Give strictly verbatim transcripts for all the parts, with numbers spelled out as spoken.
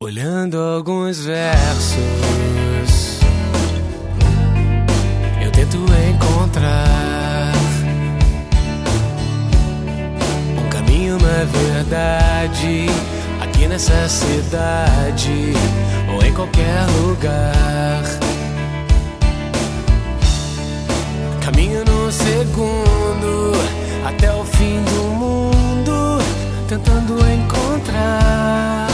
Olhando alguns versos, eu tento encontrar um caminho, uma verdade, aqui nessa cidade ou em qualquer lugar. Caminho no segundo até o fim do mundo, tentando encontrar.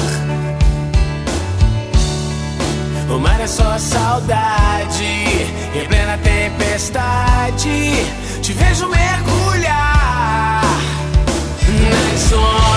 O mar é só saudade, em plena tempestade te vejo mergulhar nas ondas.